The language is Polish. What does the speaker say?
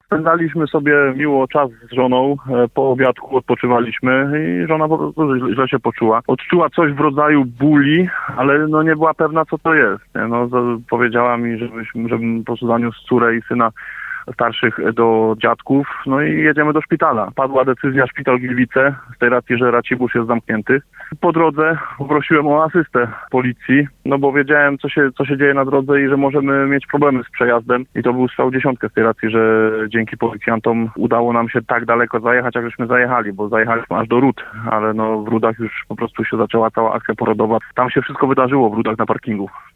Spędzaliśmy sobie miło czas z żoną, po obiadku odpoczywaliśmy i żona po prostu źle się poczuła. Odczuła coś w rodzaju bóli, ale no nie była pewna, co to jest. Nie? No, powiedziała mi, żebym po prostu zaniósł córę i syna starszych do dziadków, no i jedziemy do szpitala. Padła decyzja szpital Gliwice, z tej racji, że Racibórz jest zamknięty. Po drodze poprosiłem o asystę policji, no bo wiedziałem, co się dzieje na drodze i że możemy mieć problemy z przejazdem. I to był strzał 10 z tej racji, że dzięki policjantom udało nam się tak daleko zajechać, jak żeśmy zajechali, bo zajechaliśmy aż do Rud, ale no w Rudach już po prostu się zaczęła cała akcja porodowa. Tam się wszystko wydarzyło w Rudach na parkingu.